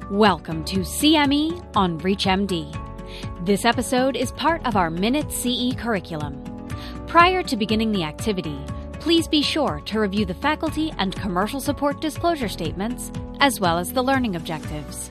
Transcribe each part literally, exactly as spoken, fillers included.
Welcome to C M E on ReachMD. This episode is part of our Minute C E curriculum. Prior to beginning the activity, please be sure to review the faculty and commercial support disclosure statements, as well as the learning objectives.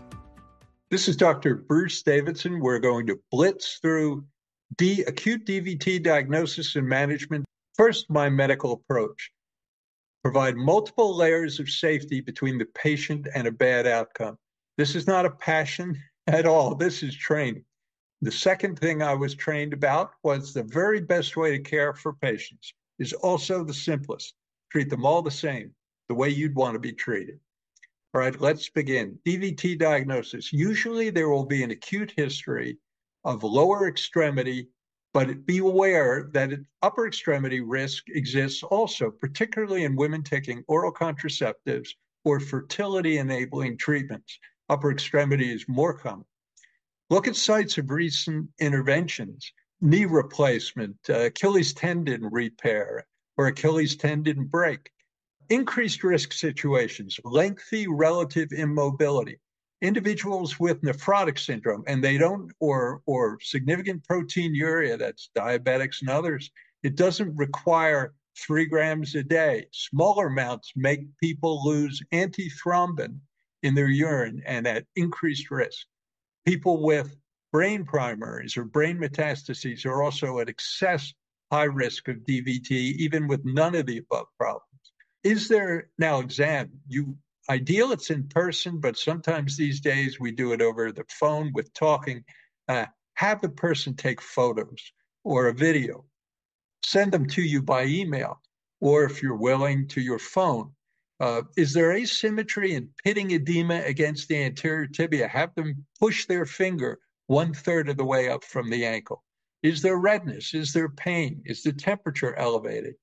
This is Doctor Bruce Davidson. We're going to blitz through D, acute D V T diagnosis and management. First, my medical approach. Provide multiple layers of safety between the patient and a bad outcome. This is not a passion at all. This is training. The second thing I was trained about was the very best way to care for patients is also the simplest. Treat them all the same, the way you'd want to be treated. All right, let's begin. D V T diagnosis. Usually there will be an acute history of lower extremity, but be aware that upper extremity risk exists also, particularly in women taking oral contraceptives or fertility-enabling treatments. Upper extremity is more common. Look at sites of recent interventions, knee replacement, uh, Achilles tendon repair, or Achilles tendon break. Increased risk situations, lengthy relative immobility. Individuals with nephrotic syndrome, and they don't, or, or significant proteinuria, that's diabetics and others, it doesn't require three grams a day. Smaller amounts make people lose antithrombin in their urine and at increased risk. People with brain primaries or brain metastases are also at excess high risk of D V T, even with none of the above problems. Is there now exam? You Ideal it's in person, but sometimes these days we do it over the phone with talking. Uh, have the person take photos or a video. Send them to you by email, or if you're willing, to your phone. Uh, is there asymmetry in pitting edema against the anterior tibia? Have them push their finger one third of the way up from the ankle. Is there redness? Is there pain? Is the temperature elevated?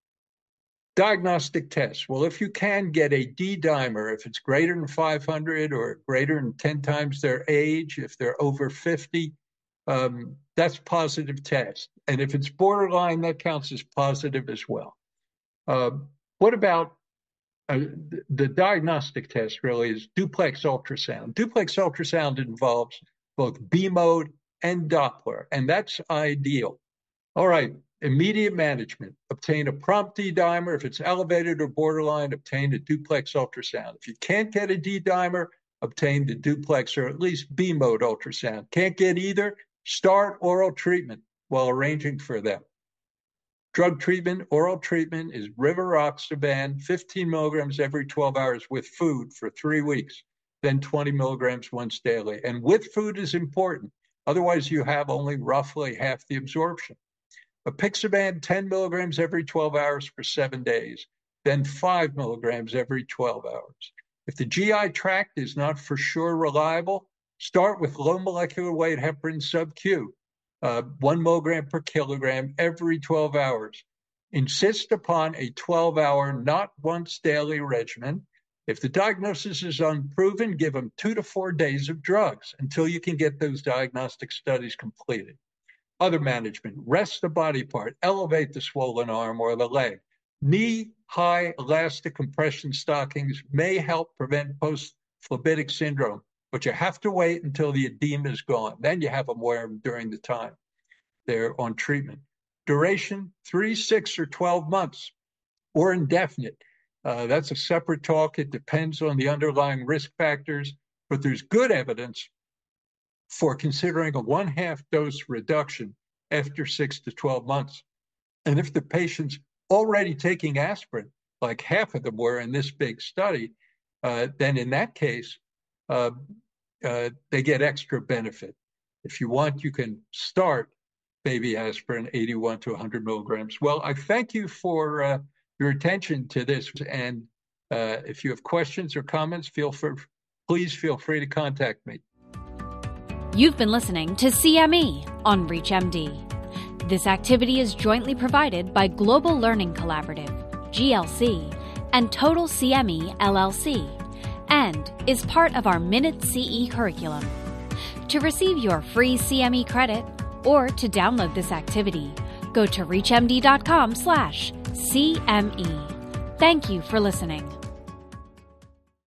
Diagnostic tests. Well, if you can get a D-dimer, if it's greater than five hundred or greater than ten times their age, if they're over fifty, um, that's positive test. And if it's borderline, that counts as positive as well. Uh, what about uh, the, the diagnostic test really is duplex ultrasound. Duplex ultrasound involves both B mode and Doppler, and that's ideal. All right. Immediate management. Obtain a prompt D-dimer. If it's elevated or borderline, obtain a duplex ultrasound. If you can't get a D-dimer, obtain the duplex or at least B-mode ultrasound. Can't get either, start oral treatment while arranging for them. Drug treatment, oral treatment is rivaroxaban, fifteen milligrams every twelve hours with food for three weeks, then twenty milligrams once daily. And with food is important. Otherwise, you have only roughly half the absorption. Apixaban, ten milligrams every twelve hours for seven days, then five milligrams every twelve hours. If the G I tract is not for sure reliable, start with low molecular weight heparin sub-Q, uh, one milligram per kilogram every twelve hours. Insist upon a twelve-hour, not once daily regimen. If the diagnosis is unproven, give them two to four days of drugs until you can get those diagnostic studies completed. Other management, rest the body part, elevate the swollen arm or the leg. Knee-high elastic compression stockings may help prevent post-phlebitic syndrome, but you have to wait until the edema is gone. Then you have them wear them during the time they're on treatment. Duration, three, six, or twelve months, or indefinite. Uh, that's a separate talk. It depends on the underlying risk factors, but there's good evidence for considering a one-half dose reduction after six to twelve months. And if the patient's already taking aspirin, like half of them were in this big study, uh, then in that case, uh, uh, they get extra benefit. If you want, you can start baby aspirin, eighty-one to one hundred milligrams. Well, I thank you for uh, your attention to this. And uh, if you have questions or comments, feel free, please feel free to contact me. You've been listening to C M E on ReachMD. This activity is jointly provided by Global Learning Collaborative, G L C, and Total C M E, L L C, and is part of our Minute C E curriculum. To receive your free C M E credit or to download this activity, go to reachmd.com slash CME. Thank you for listening.